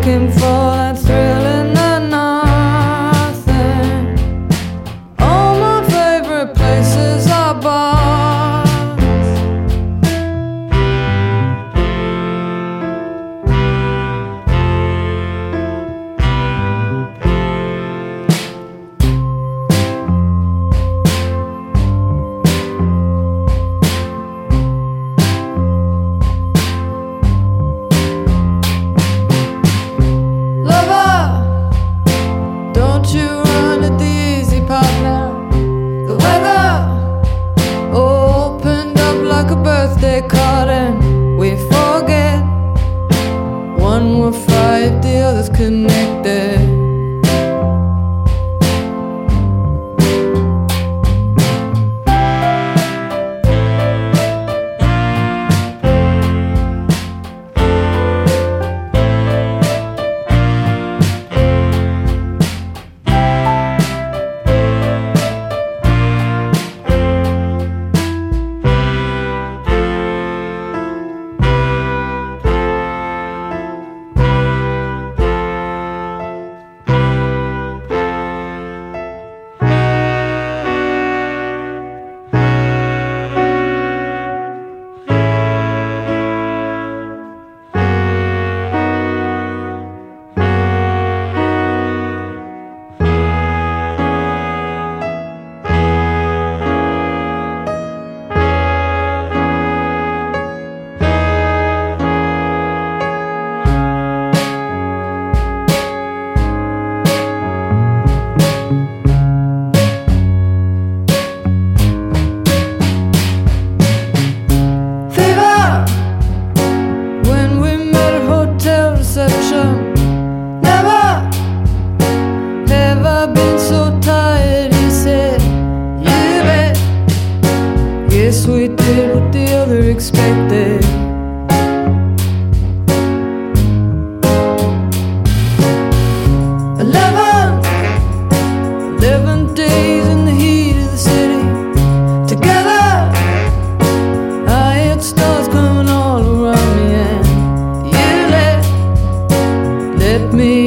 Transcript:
looking for that thrill in the nothing. All my favorite places are bars. Birthday card and we forget. One will fry if the other's connected. Never have I been so tired, he said. You bet. Guess we did what the other expected. 11 days in the heat of the city. Together, I had stars coming all around me, and you let me